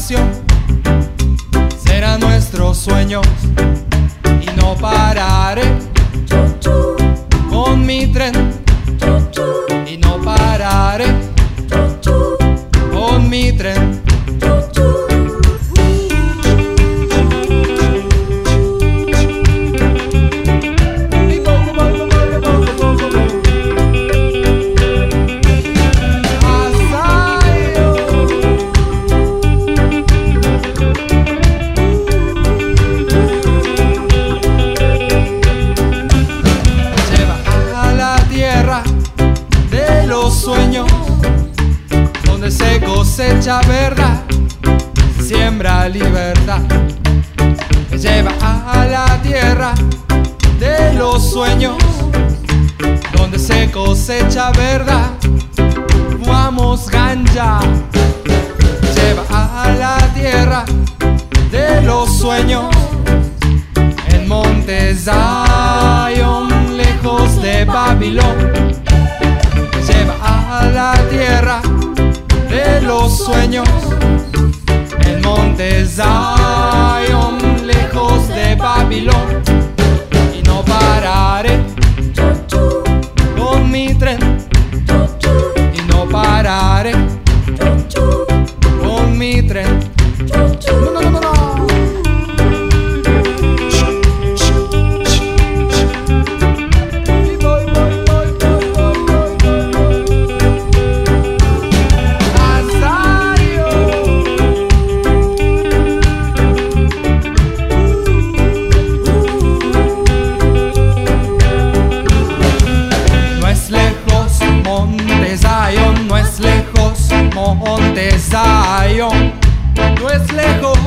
estación será nuestros sueños y no pararé con mi tren y no pararé con mi tren. Sueños donde se cosecha verdad, siembra libertad. Me lleva a la tierra de los sueños donde se cosecha verdad. Fumamos ganja. Me lleva a la tierra de los sueños en Monte Zion, lejos de Babilón. Lleva a la tierra de los sueños en Monte Zion, lejos de Babilón. Y no pararé con mi tren y no pararé con mi tren. No, no, no, no, no. No es lejos, Monte Zion, no es lejos.